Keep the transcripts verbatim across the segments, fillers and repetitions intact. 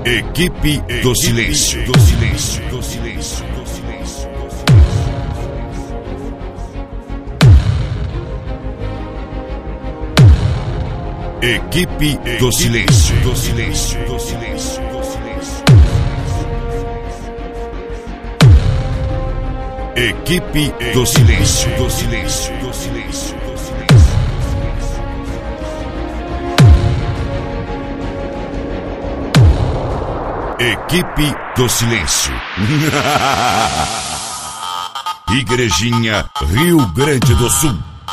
Equipe do Silêncio. Do Silêncio. Do Silêncio. Do Silêncio. Equipe do Silêncio. Do Silêncio. Do Silêncio. Do Silêncio. Equipe do Silêncio. Do Silêncio. Do Silêncio. Do Silêncio. Equipe do Silêncio. Igrejinha, Rio Grande do Sul.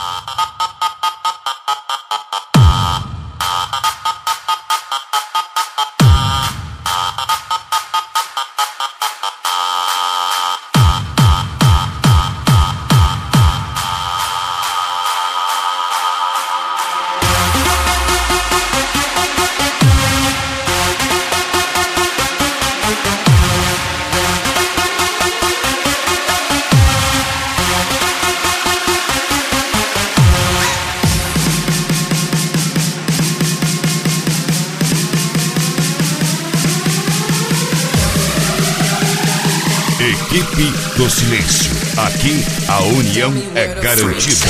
Equipe do Silêncio. Aqui a união é garantida.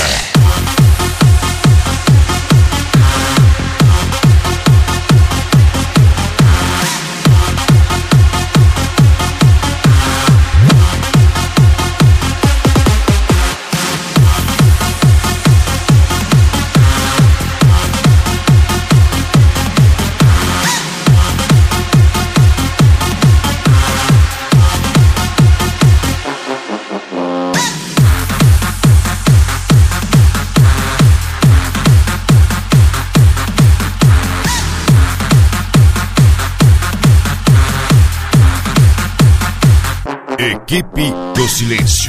Equipe do Silêncio.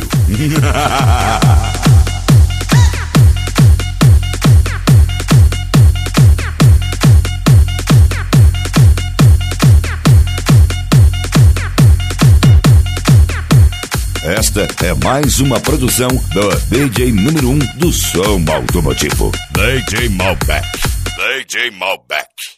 Esta é mais uma produção do D J número um do som automotivo, D J Malbec. D J Malbec.